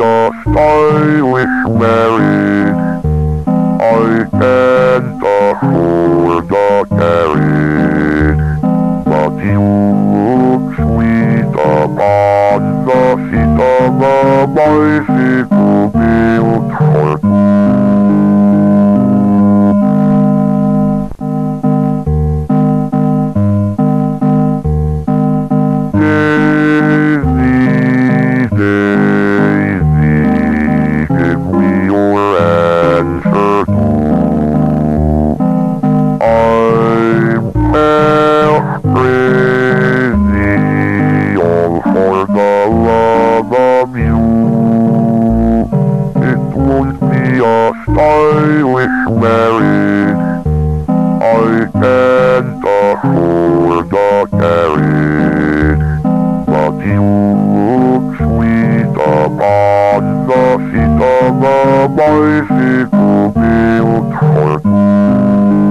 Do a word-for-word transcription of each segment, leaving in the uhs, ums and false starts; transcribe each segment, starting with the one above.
a stylish marriage. I can't afford a carriage, but you look sweet upon the seat of a bicycle built for two. Stylish marriage. I can't afford a carriage, but you look sweet upon the seat of a bicycle built for two.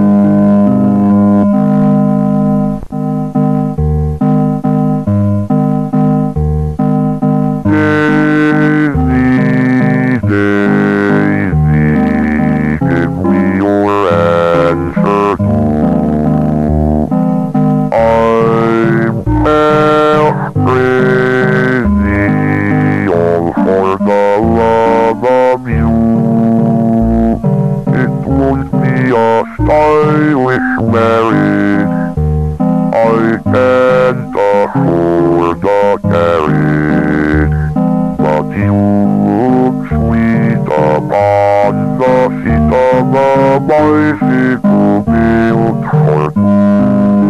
Stylish marriage. I can't afford a carriage, but you look sweet upon the seat of a bicycle built for two.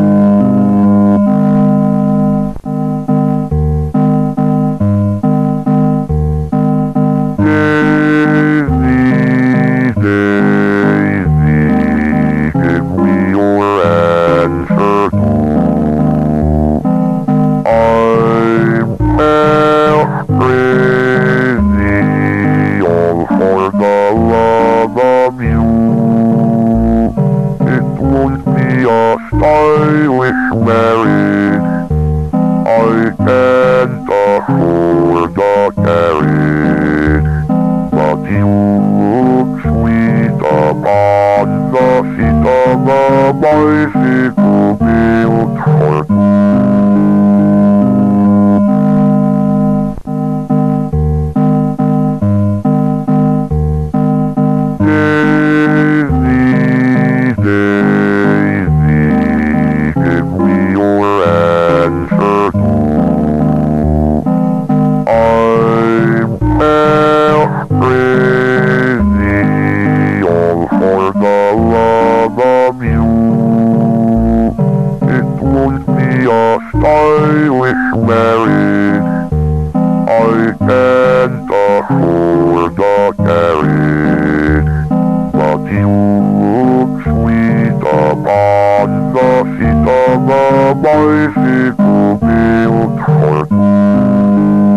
Stylish marriage. I can't afford a carriage, but you look sweet upon the seat of a bicycle built for two. Stylish marriage. I can't afford a carriage, but you look sweet upon the seat of a bicycle built for two.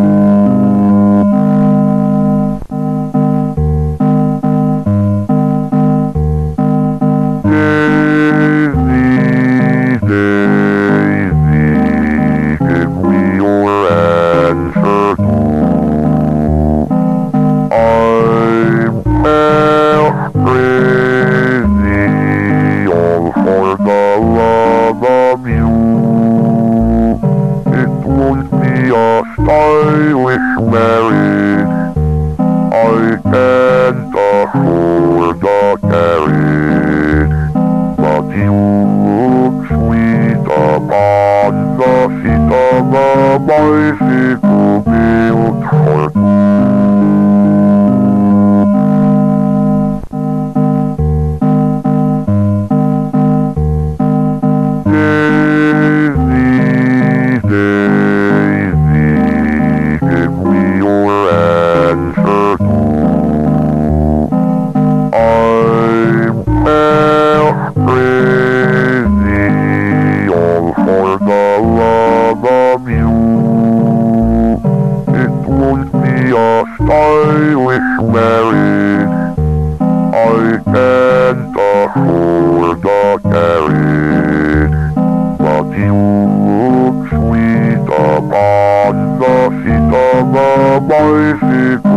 Stylish marriage. I can't afford a carriage, but you look sweet upon the seat of a bicycle built for two. Stylish marriage. I can't afford a carriage, but you look sweet upon the seat of a bicycle.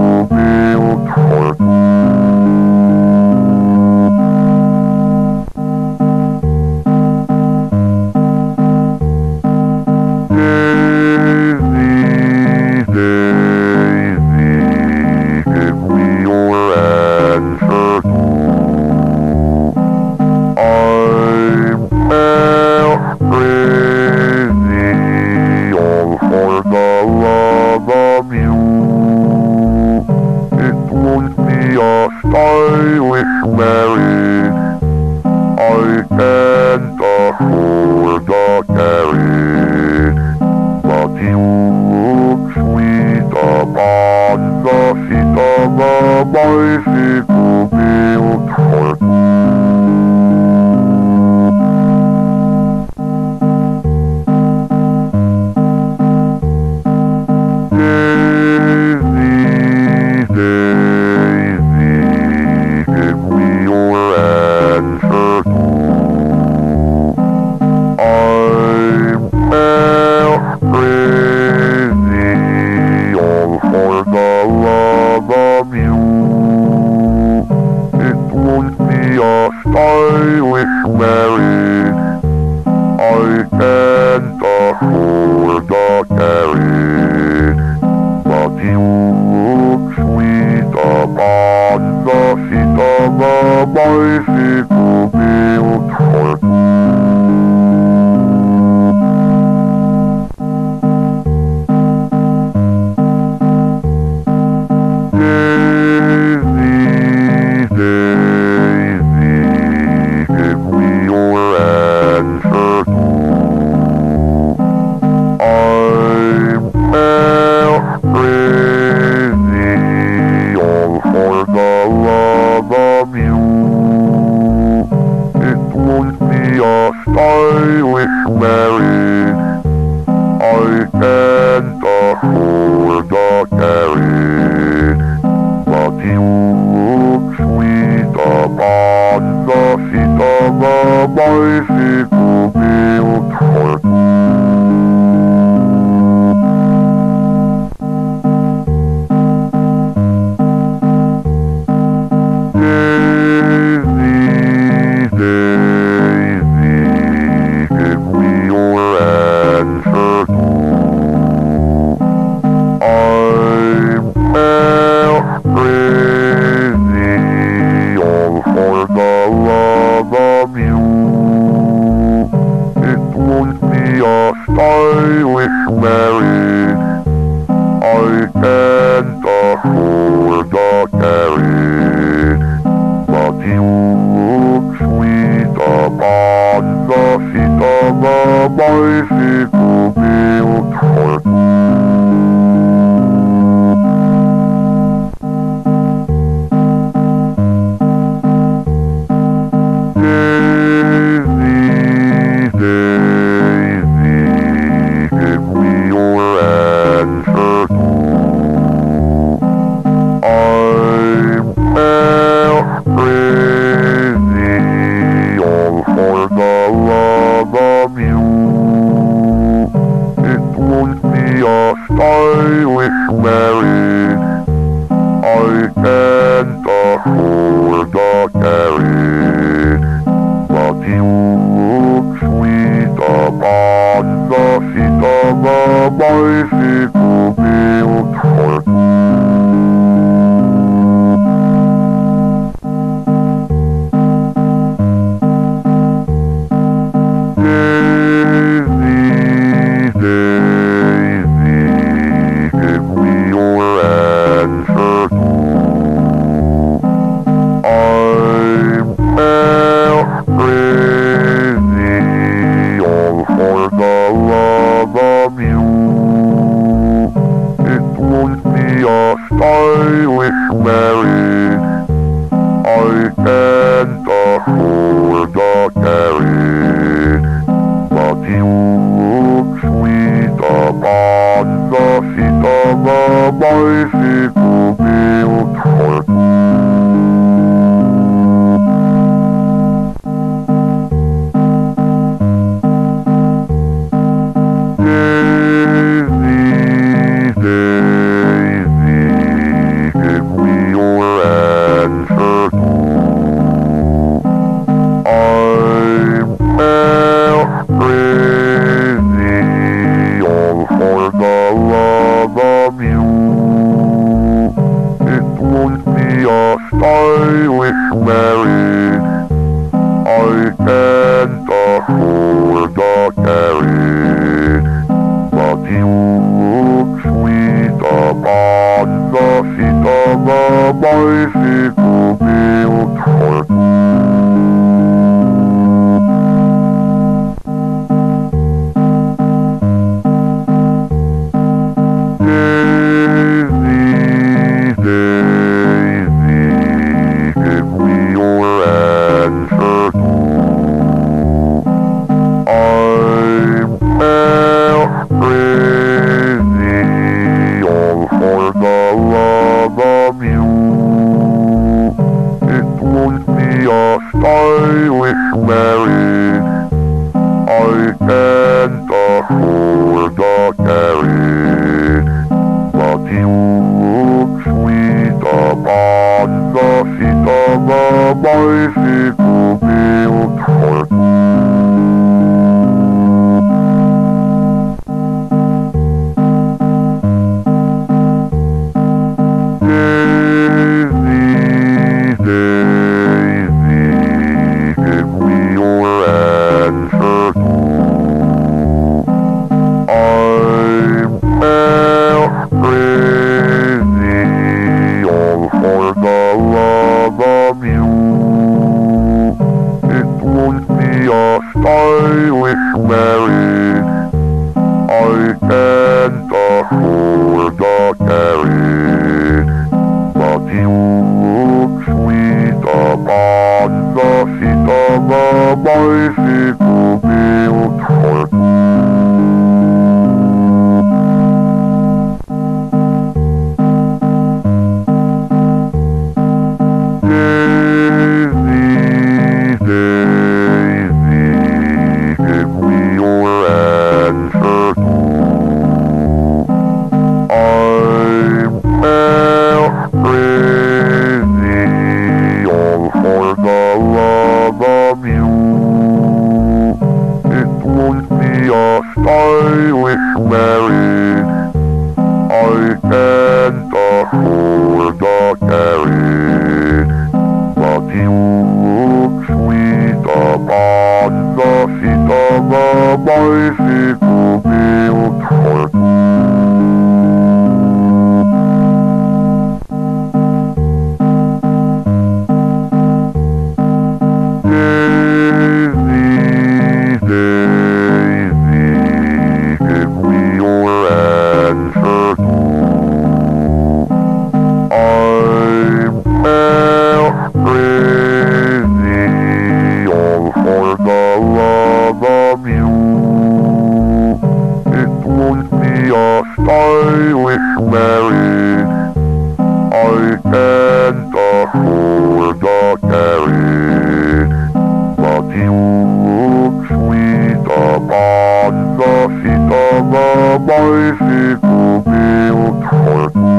love you. It won't be a stylish marriage. I can't afford a carriage, but you look sweet upon the seat of a bicycle built for two. Daisy, Daisy, give me your answer too. I'm half crazy, all for the love of you. It won't be a stylish marriage. I can't afford a carriage, but you look sweet upon the seat of a bicycle built for two. Daisy, Daisy, give me your answer too. I'm half crazy, all for the love of you. It won't be a stylish marriage. I can't afford a carriage, but you look sweet upon the seat of a bicycle built for two. Daisy, Daisy, give me your answer too. I'm half crazy, all for the love of you. It won't be a stylish marriage. I can't afford a carriage, but you look sweet upon the seat of a bicycle built for two. Daisy, Daisy, give me your answer too. I'm half crazy, all for the love of you. It won't be a stylish marriage. I can't afford a carriage, but you look sweet upon the seat of a bicycle built for two. Daisy, Daisy, give me your answer too. I'm half crazy, all for the love of you. It won't be a stylish marriage. I can't afford a carriage, but you look sweet upon the seat of a bicycle built for two. Daisy, Daisy, give me your answer too. I'm half crazy, all for the love of you. It won't be a stylish marriage. I can't afford a carriage, but you look sweet upon the seat of a bicycle built for two. Daisy, Daisy, give me your answer too. I'm well crazy, all for the love of you. It won't be a stylish marriage, I can't afford a carriage, but you look sweet upon the seat of a bicycle built for two. Daisy, Daisy, give me your answer too. I'm well crazy, all for the love of you. It won't be a stylish marriage, I can't afford a carriage, but you look sweet upon the seat of a bicycle built for two. Daisy, Daisy, give me your answer too. I'm well crazy, all for the love of you. It won't be a stylish marriage, I can't afford a carriage, but you look sweet upon the seat of a bicycle built for two.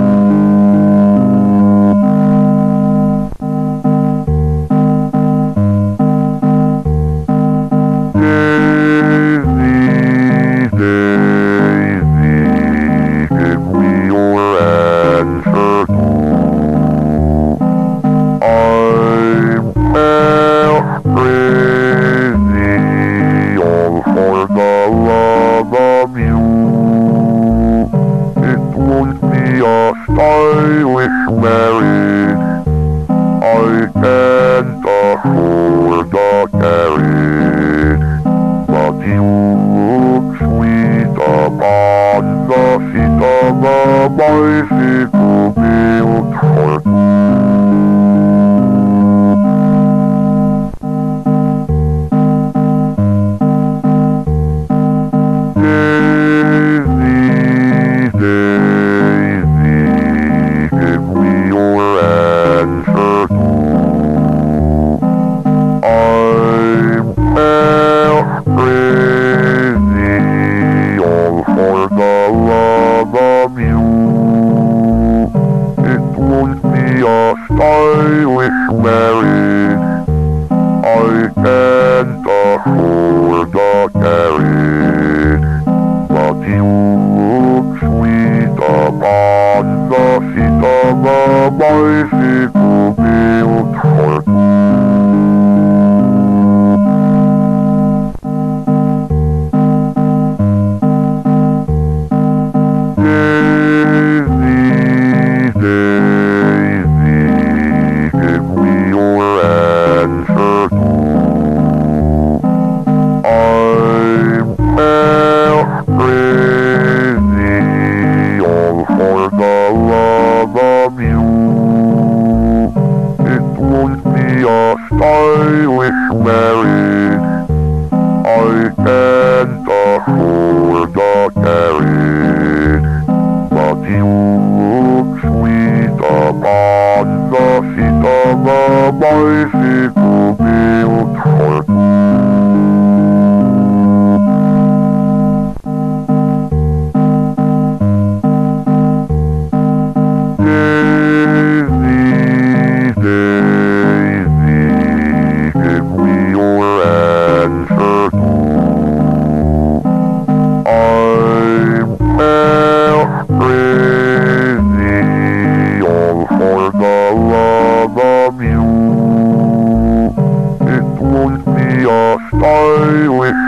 Daisy, Daisy, give me your answer too. I'm well crazy, all for the love of you. It won't be a stylish marriage, I can't afford a carriage, but you look sweet upon the seat of a bicycle built for two. Daisy, Daisy, give me your answer too. I'm well crazy, all for the love of you. It won't be a stylish marriage, I can't afford a carriage, but you look sweet upon the seat of a bicycle built for two. Daisy, Daisy, give me your answer too. I'm well crazy, all for the love of you. It won't be a stylish marriage, I can't afford a carriage, but you look sweet upon the seat of a bicycle built for two. Daisy,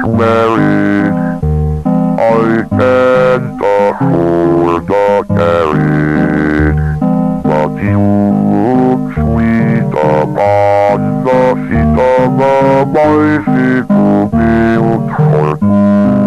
married. I can't afford the carriage, but you look sweet upon the seat of a bicycle built for two.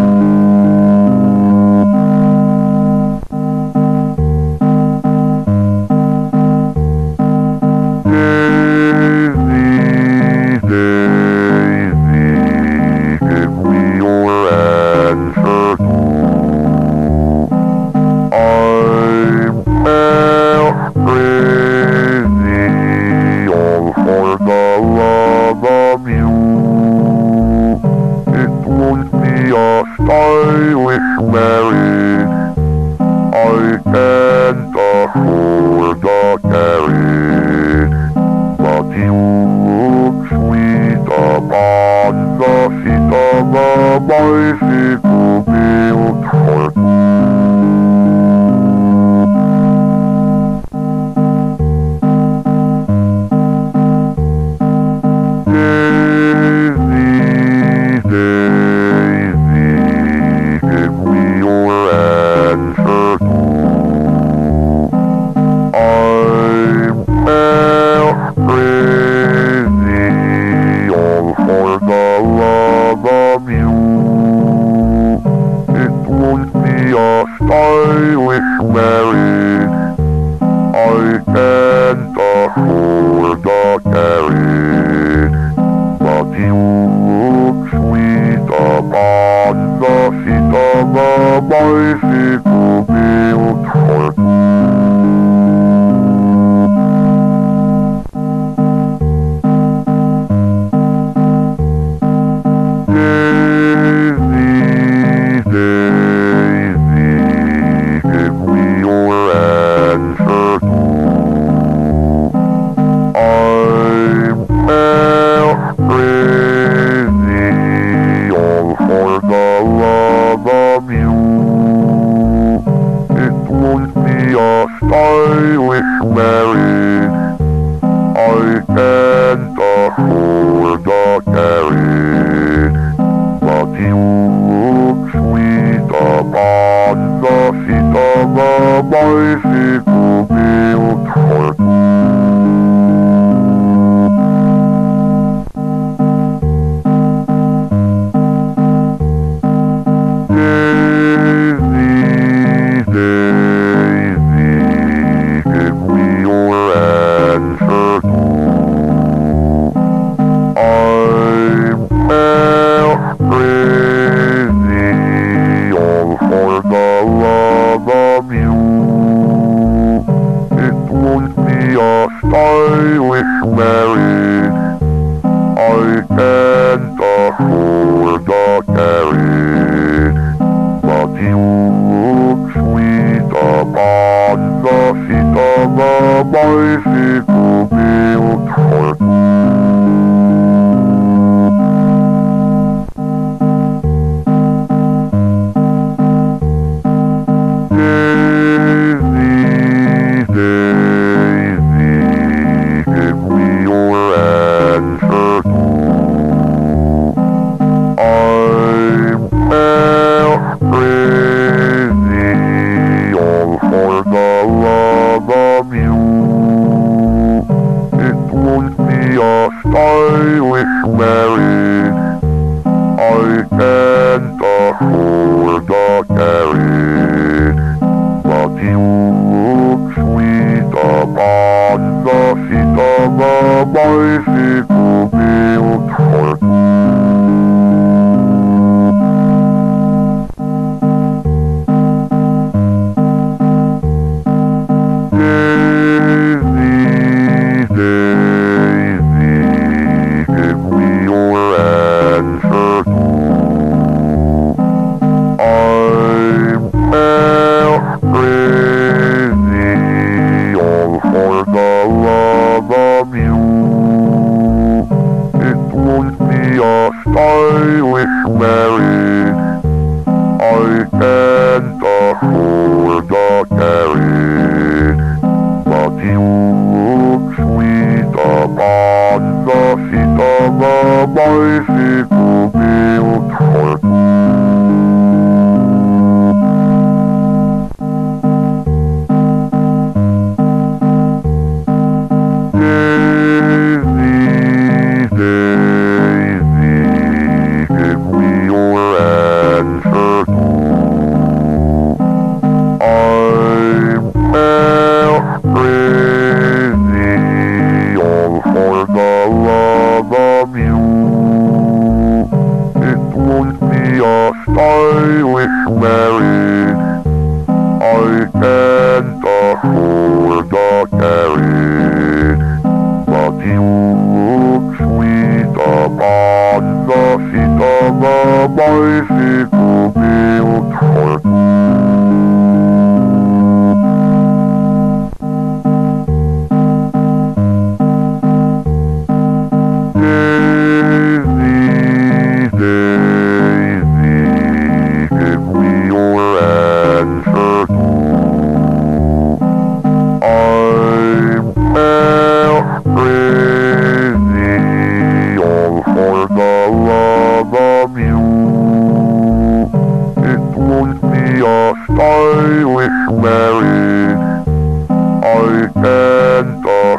Stylish marriage, I can't afford the carriage, but you look sweet upon the seat of a bicycle built for two. Stylish marriage, I can't afford the carriage, but you look sweet upon the seat of a bicycle built for two. Stylish marriage, I can't afford the carriage, but you look sweet upon the seat of a bicycle built for two. Stylish marriage, I can't afford the carriage, but you look sweet upon the seat of a bicycle built for two. Stylish marriage, I can't afford the carriage, but you look sweet upon the seat of a bicycle built for two. Stylish marriage, I can't afford the carriage, but you look sweet upon the seat of a bicycle built for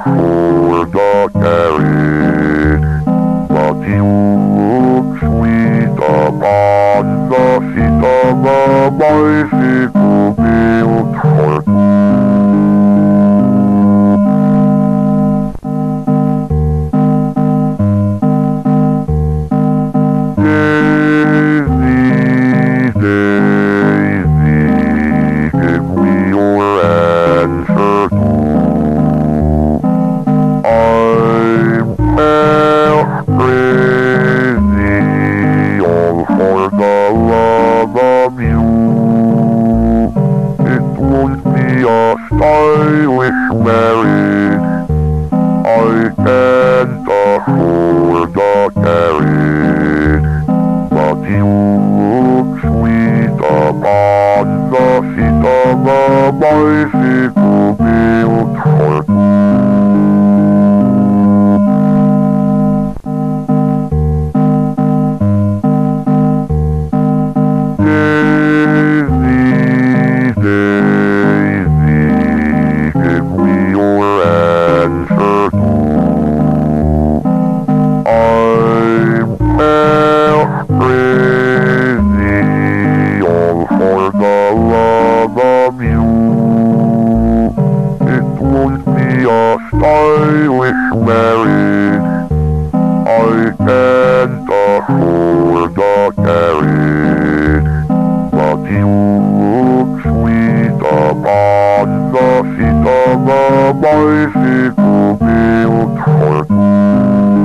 for the carriage, but you look sweet upon the seat of a bicycle built for two. Stylish marriage, I can't afford the carriage, but you look sweet upon the seat of a bicycle built for two. Stylish marriage, I can't afford the carriage, but you look sweet upon the seat of a bicycle built for two.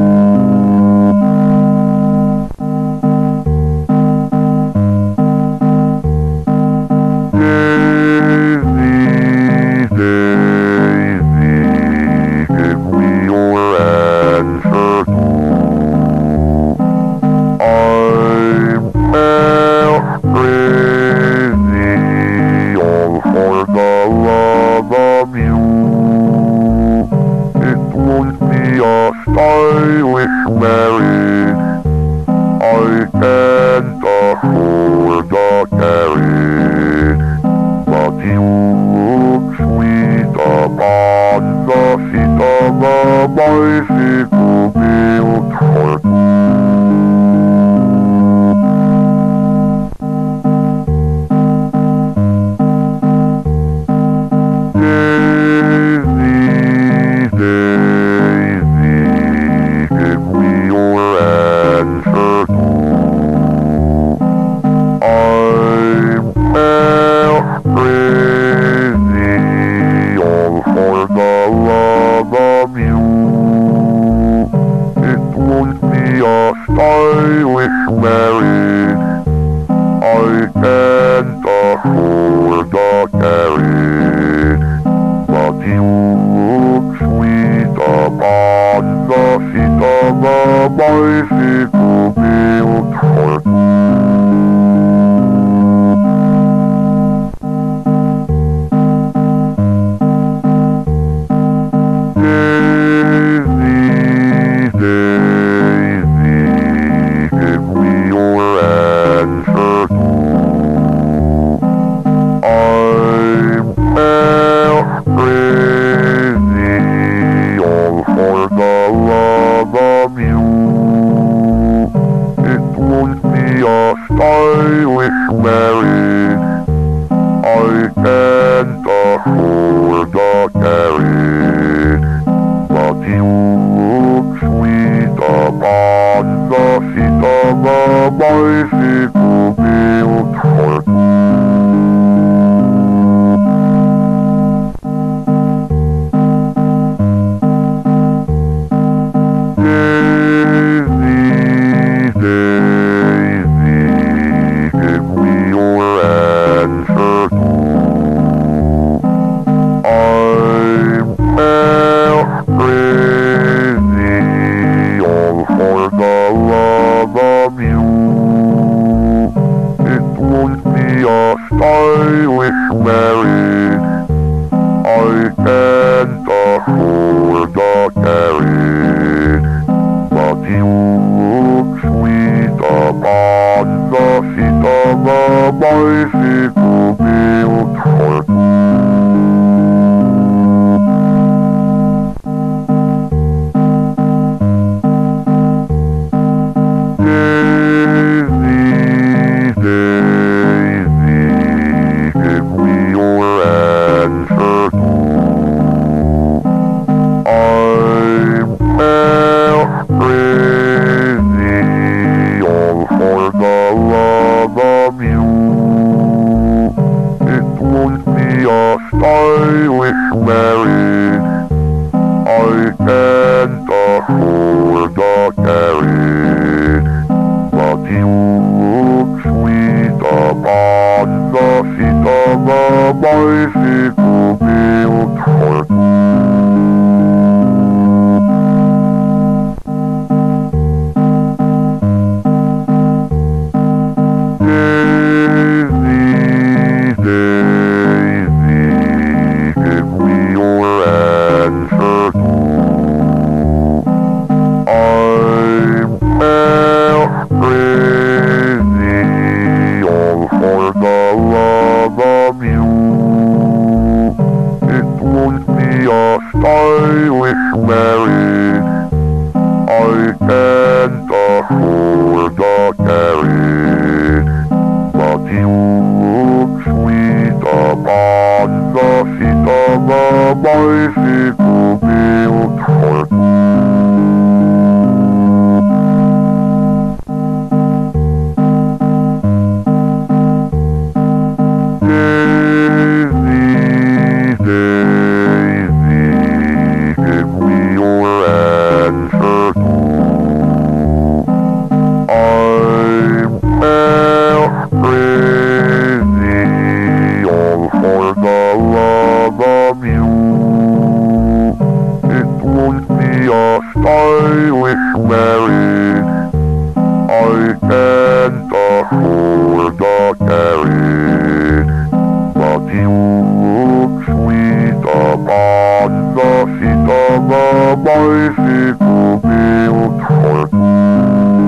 Stylish marriage, I can't afford the carriage, but you look sweet upon the seat of a bicycle built for two. Stylish marriage, I can't afford the carriage, but you look sweet upon the seat of a bicycle built for two. For the love of you. can't afford a carriage, but you look sweet upon the seat of a bicycle built for two. Stylish marriage, I can't afford a carriage, but you look sweet upon the seat of a bicycle built for two. Stylish marriage, I can't afford a carriage, but you look sweet upon the seat of a bicycle built for two.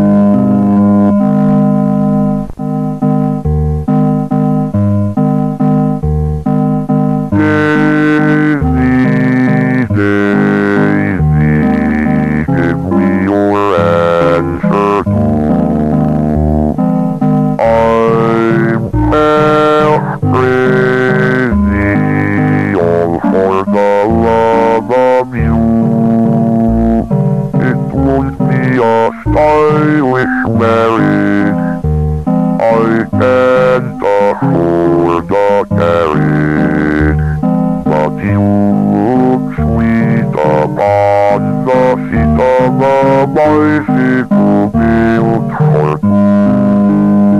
Stylish marriage, I can't afford a carriage, but you look sweet upon the seat of a bicycle built for two.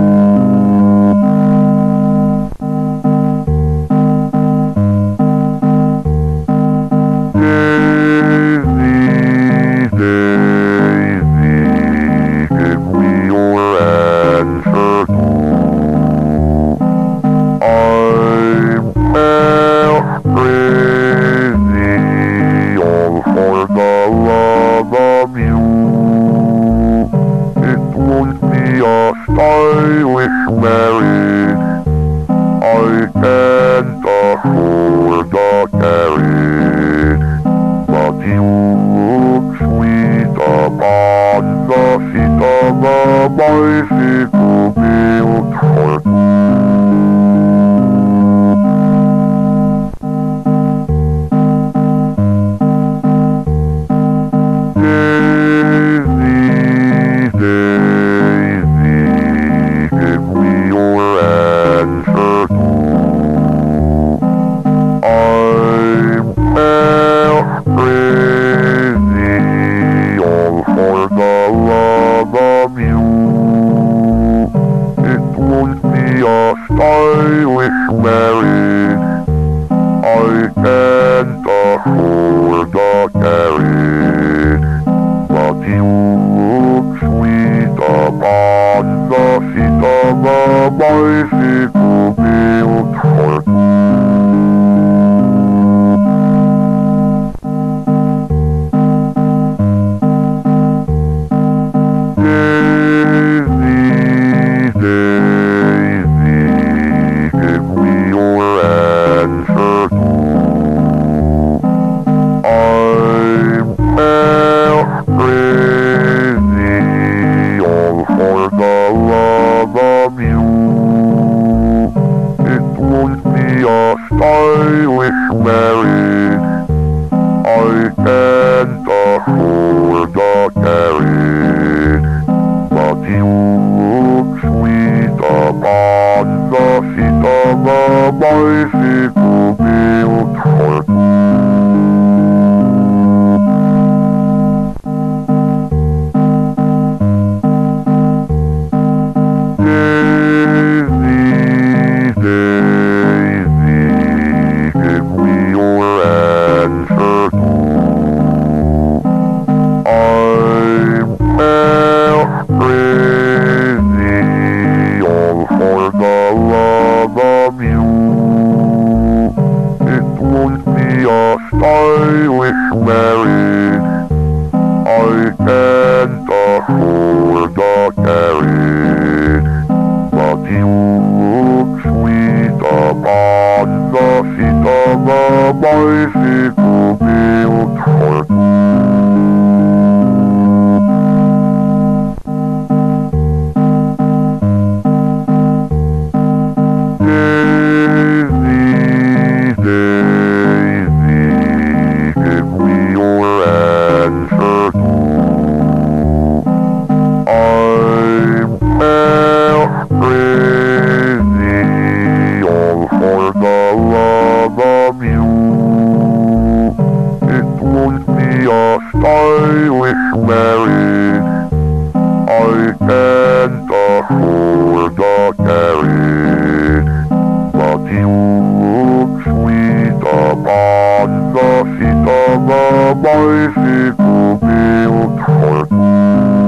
Stylish marriage, I can't afford a carriage, but you look sweet upon the seat of a bicycle built for two. Stylish marriage, I can't afford a carriage, but you look sweet upon the seat of a bicycle built for two. Stylish marriage, I can't afford a carriage, but you look sweet upon the seat of a bicycle built for two. stylish married. I can't afford a carriage, but you look sweet upon the seat of a bicycle built for two. Stylish marriage. I can't afford a carriage, but you look sweet upon the seat of a bicycle built for two.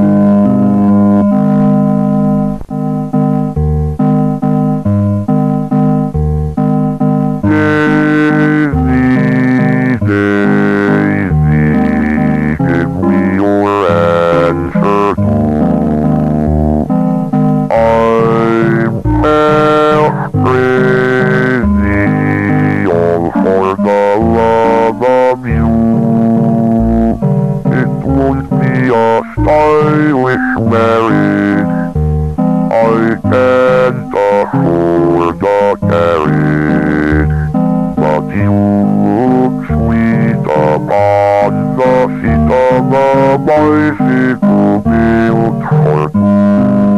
Stylish marriage. I can't afford a carriage, but you look sweet upon the seat of a bicycle built for two.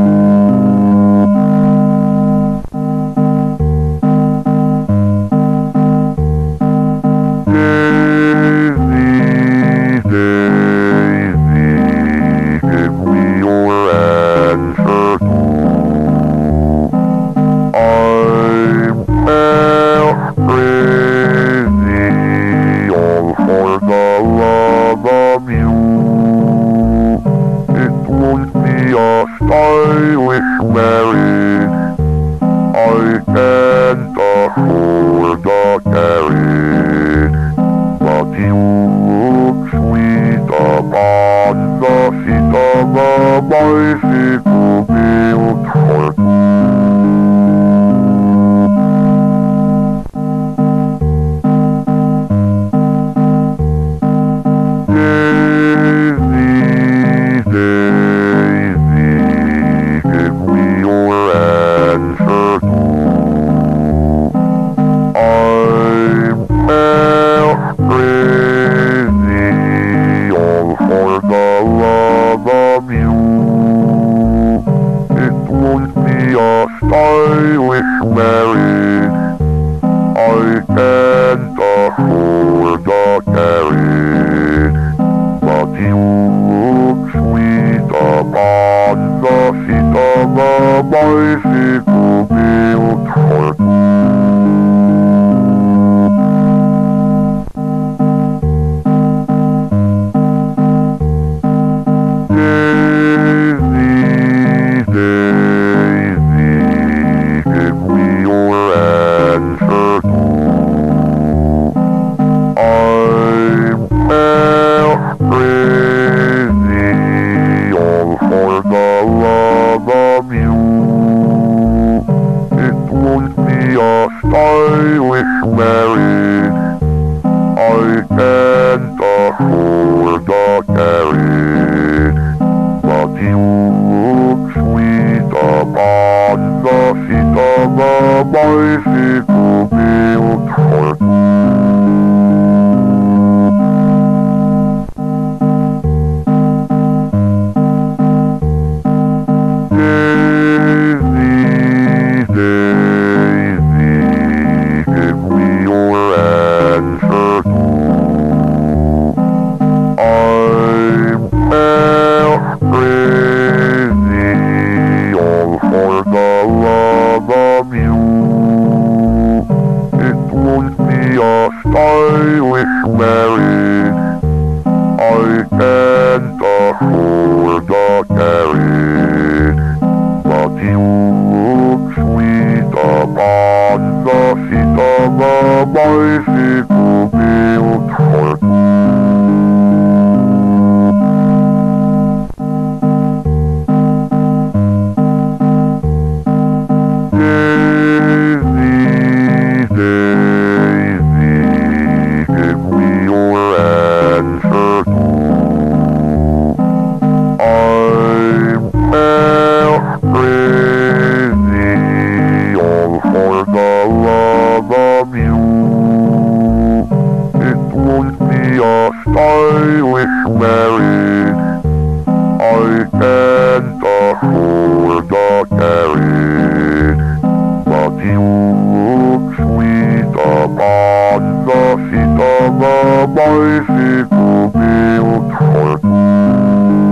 Stylish marriage. I can't afford a carriage, but you look sweet upon the seat of a bicycle built for two. Stylish marriage. I can't afford a carriage, but you look sweet upon the seat of a bicycle built for two. Stylish marriage. I can't afford a carriage, but you look sweet upon the seat of a bicycle built for two. Stylish marriage. I can't afford a carriage, but you look sweet upon the seat of a bicycle built a stylish marriage. I can't afford a carriage, but you look sweet upon the seat of a bicycle built for two.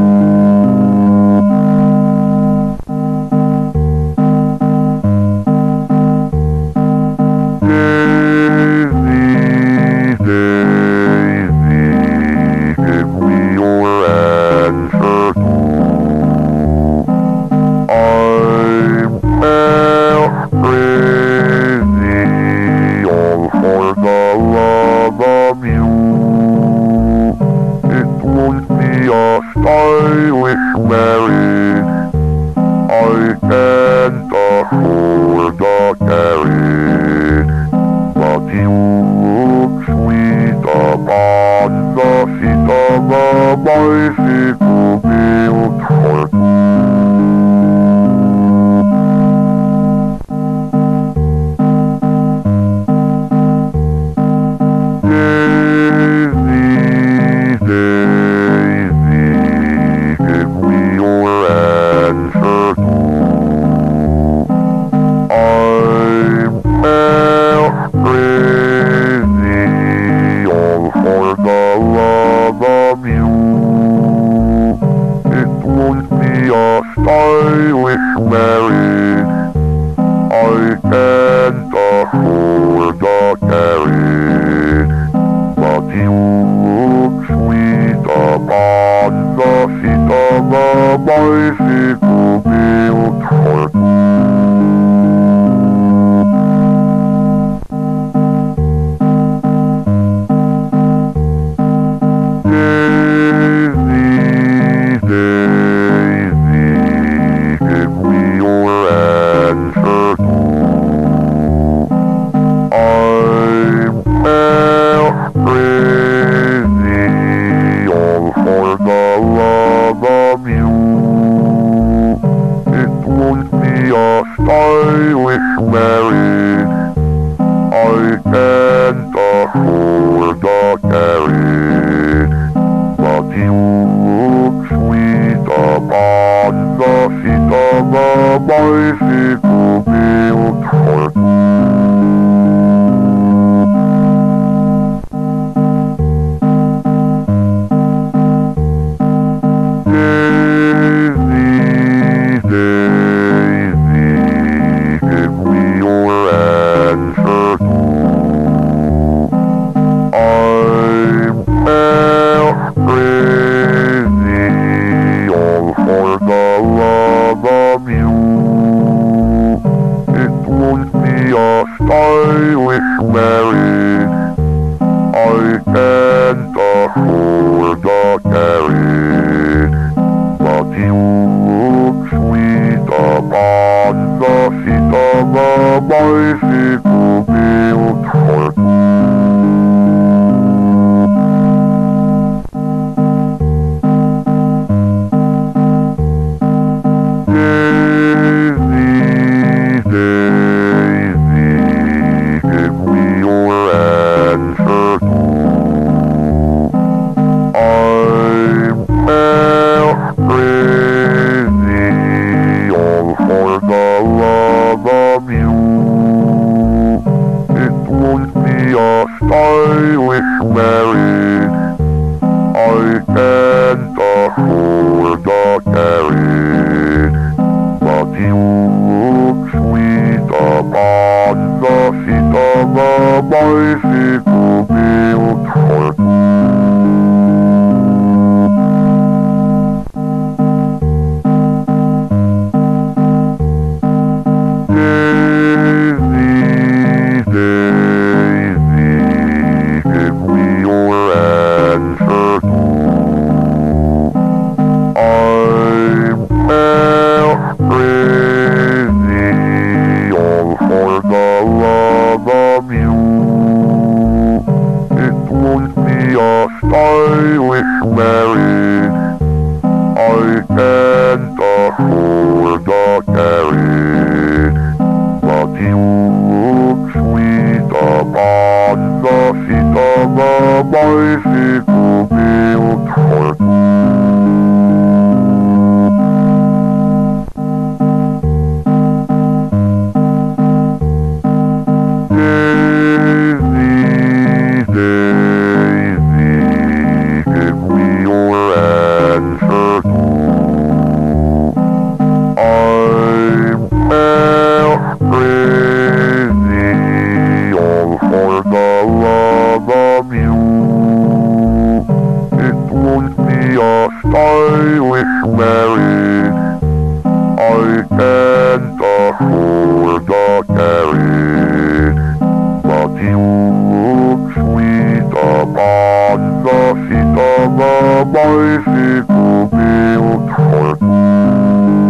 Stylish marriage. I can't afford a carriage, but you look sweet upon the seat of a bicycle built for two. Stylish marriage. I can't afford a carriage, but you look sweet upon the seat of a bicycle built for two. Stylish marriage. I can't afford a carriage, but you look sweet upon the seat of a bicycle built for two. Stylish marriage. I can't afford a carriage, but you look sweet upon the seat of a bicycle built for two. Stylish marriage. I can't afford a carriage, but you look sweet upon the seat of a bicycle built for two. Stylish marriage. I can't afford a carriage, but you look sweet upon the seat of a bicycle. stylish married. I can't afford a carriage, but you look sweet upon the seat of a bicycle built for two.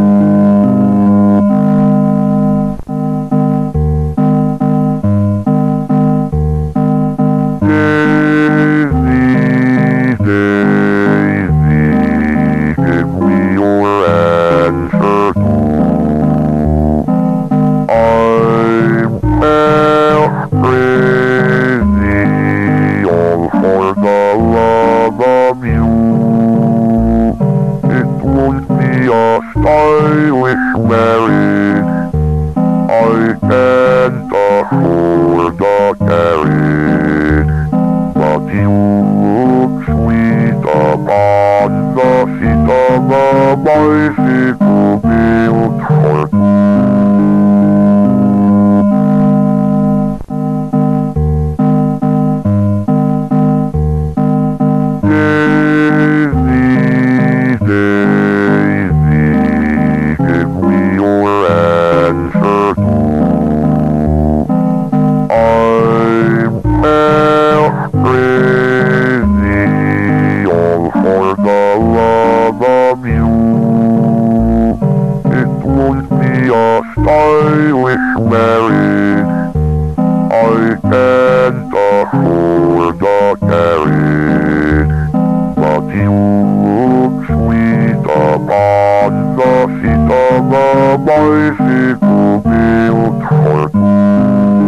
Stylish marriage. I can't afford a carriage, but you look sweet upon the seat of a bicycle built for two. Stylish marriage. I can't afford a carriage, but you look sweet upon the seat of a bicycle built for two.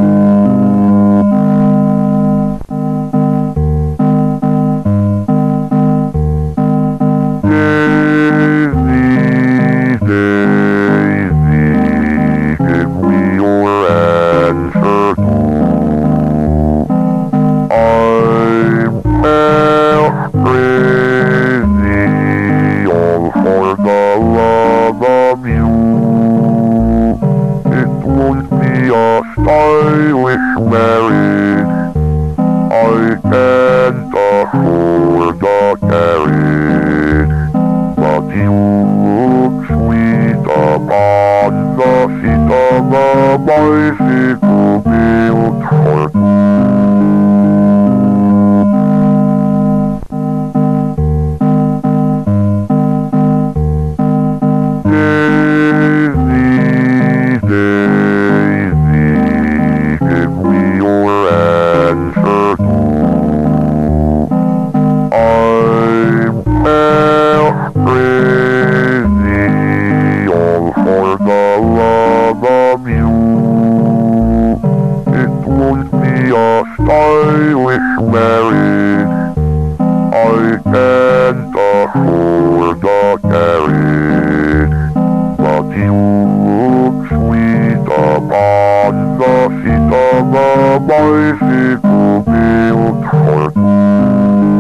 Stylish marriage. I can't afford a carriage, but you look sweet upon the seat of a bicycle built for two. Stylish marriage. I can't afford a carriage, but you look sweet upon the seat of a bicycle built for two.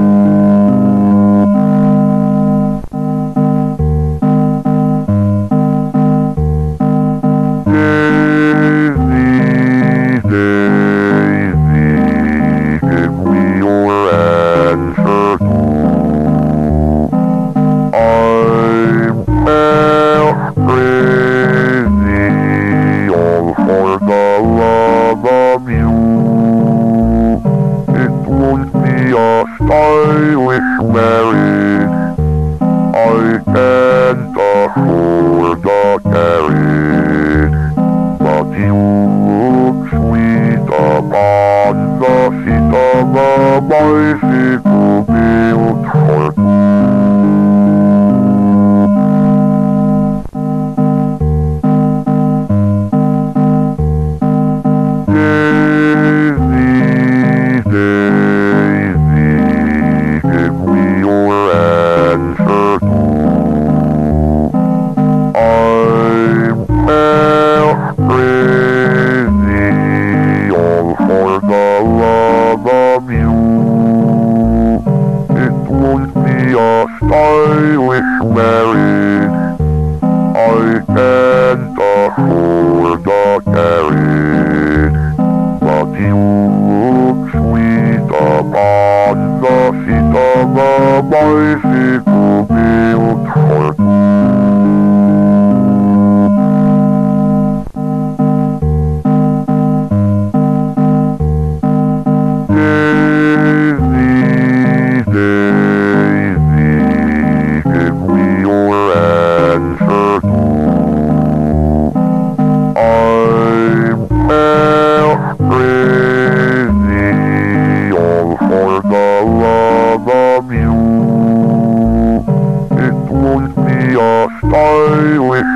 Stylish marriage. I can't afford a carriage, but you look sweet upon the seat of a bicycle built for two. Stylish marriage. I can't afford a carriage, but you look sweet upon the seat of a bicycle.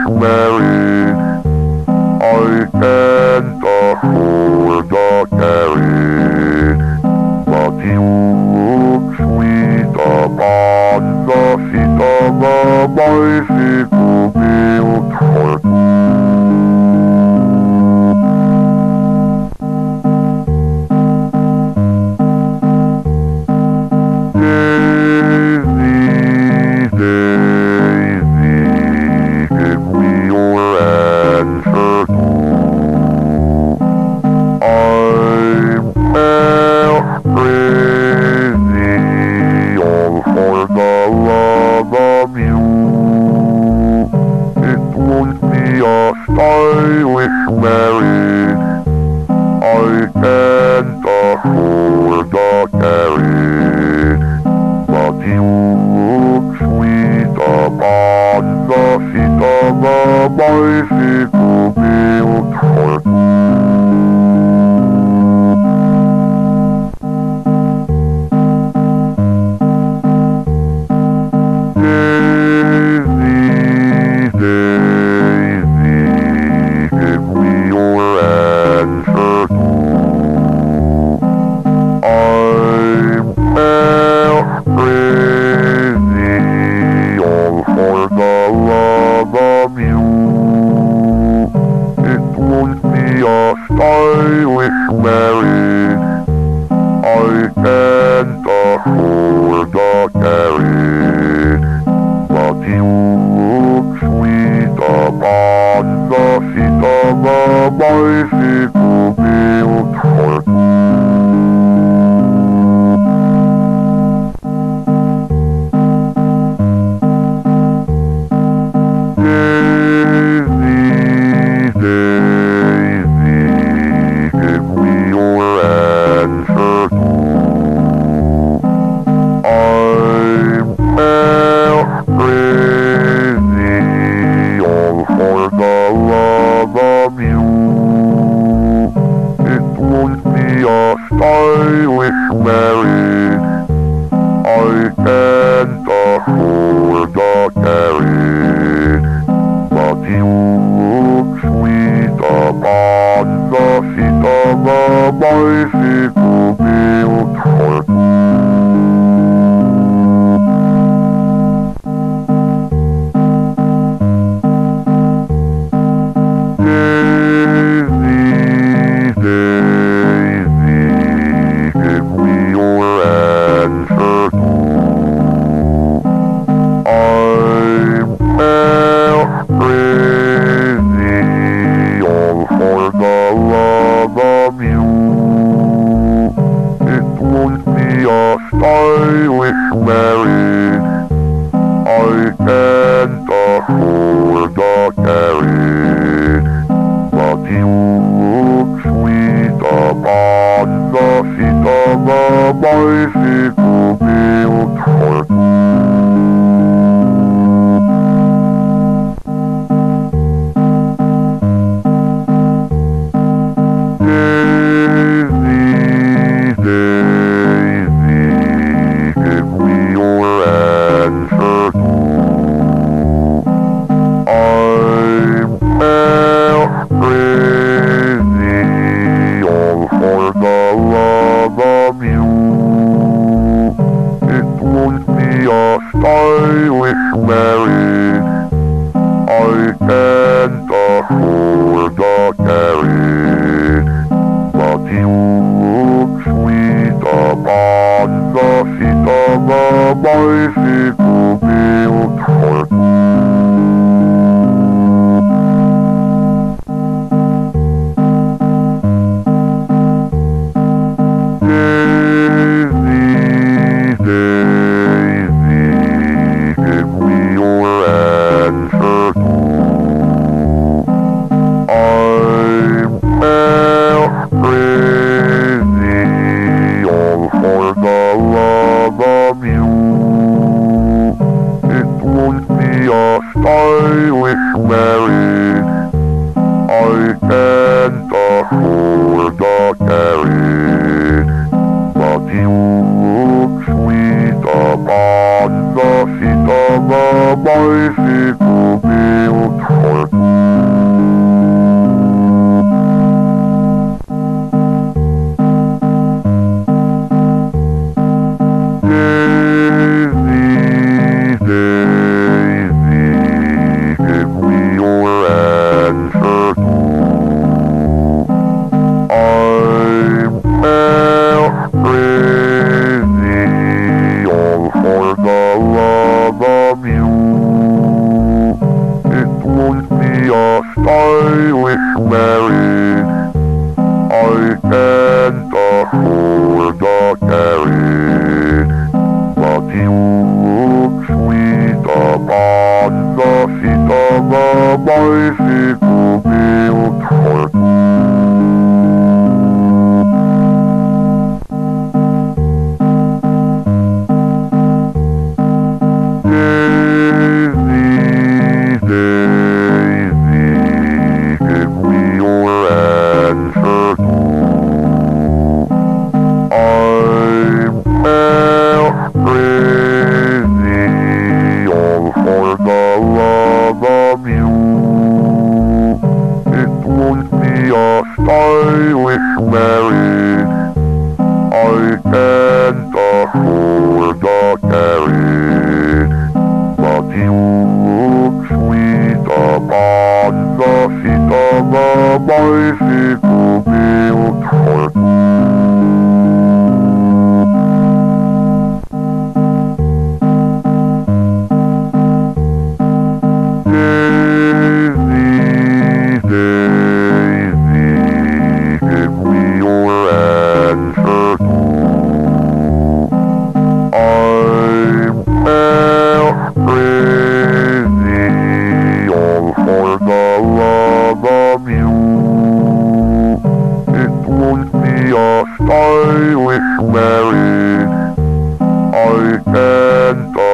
married. I can't afford the carriage, but you look sweet upon the seat of a bicycle built for two. Stylish marriage, I can't afford the carriage, but you look sweet upon the seat of a bicycle built for two. Stylish marriage, I can't afford the carriage, but you look sweet upon the seat of a bicycle built for two. Stylish marriage, I can't afford the carriage, but you look sweet upon the seat of a bicycle built for two. Stylish marriage, I can't afford the carriage, but you look sweet upon the seat of a bicycle built for two. Stylish marriage, I can't afford the carriage, but you look sweet upon the seat of a bicycle built for two. Stylish marriage, I can't afford the carriage, but you look sweet upon the seat of a bicycle built for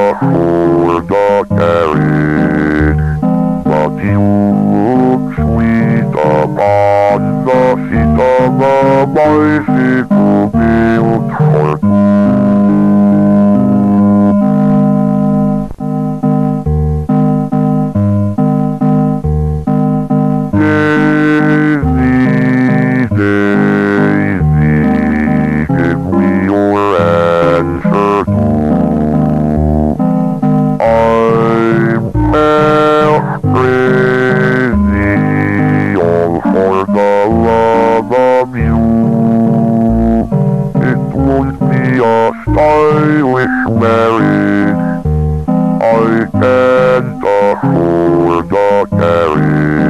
afford the carriage, but you look sweet upon the seat of a bicycle built for two. Daisy, Daisy, give me your answer too. I'm half crazy, all for the love of you. It won't be a stylish marriage, I can't afford the carriage.